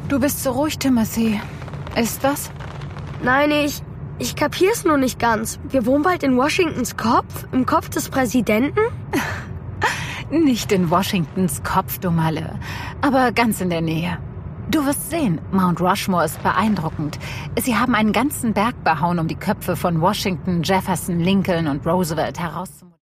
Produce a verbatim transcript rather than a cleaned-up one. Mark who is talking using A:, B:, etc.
A: Du bist so ruhig, Timothy. Ist was?
B: Nein, ich... Ich kapier's nur nicht ganz. Wir wohnen bald in Washingtons Kopf? Im Kopf des Präsidenten?
A: Nicht in Washingtons Kopf, du Malle. Aber ganz in der Nähe. Du wirst sehen, Mount Rushmore ist beeindruckend. Sie haben einen ganzen Berg behauen, um die Köpfe von Washington, Jefferson, Lincoln und Roosevelt herauszuholen.